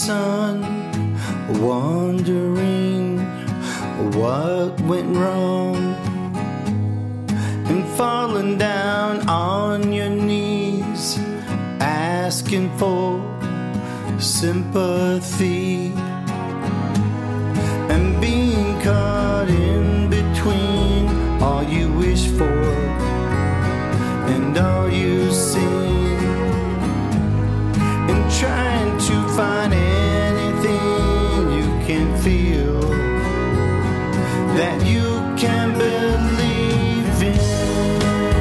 sun, wondering what went wrong, and falling down on your knees, asking for sympathy, and being caught in between all you wish for and all you seen, and trying to find anything you can feel that you can believe in.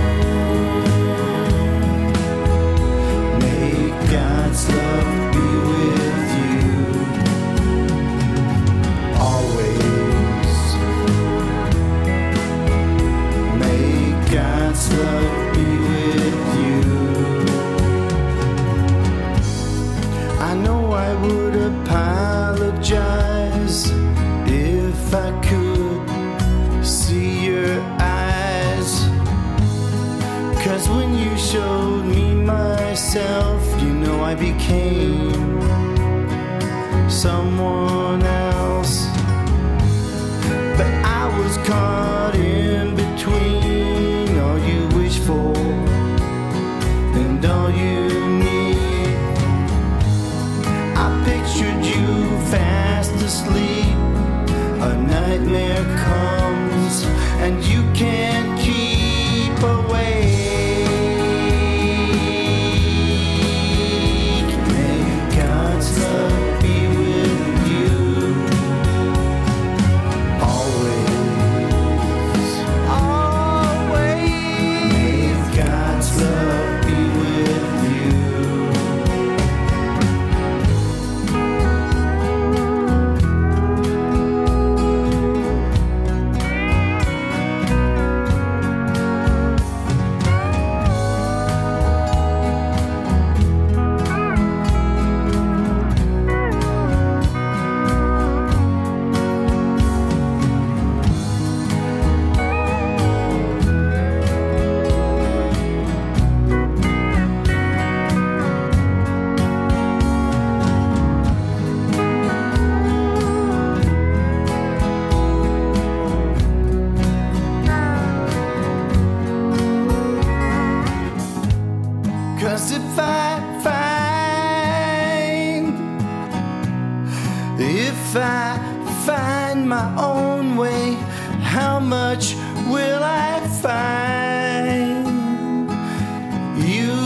May God's love be with you always. May God's love be with you. I know I would apologize if I could see your eyes, 'cause when you showed me myself, you know I became someone else. But I was caught in between all you wish for and all you need. I pictured you fast asleep, a nightmare comes and you can't keep awake. May God's love be with you always, always. May God's love be with you. 'Cause if I find my own way, how much will I find you?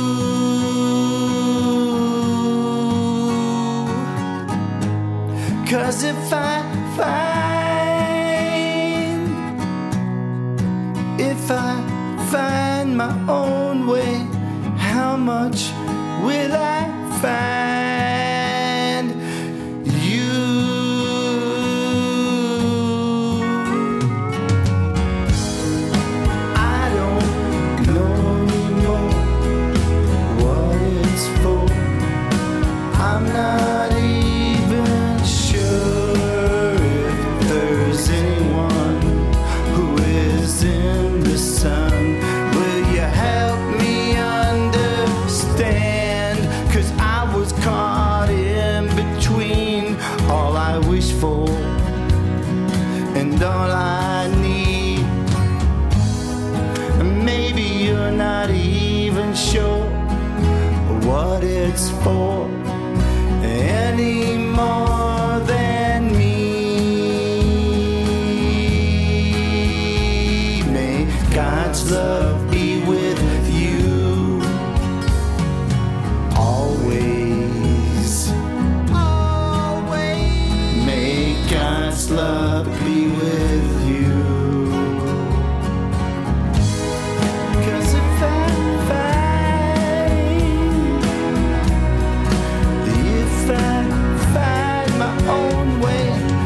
'Cause if I find my own way, how much will I find you? I don't know anymore what it's for. I'm not even sure if there's anyone who is in the sun. Will you help me understand? 'Cause I was caught in between all I wish for and all I need. And maybe you're not even sure what it's for any more than me. May God's love be with you always, always. May God's love be with you. 'Cause if I find my own way,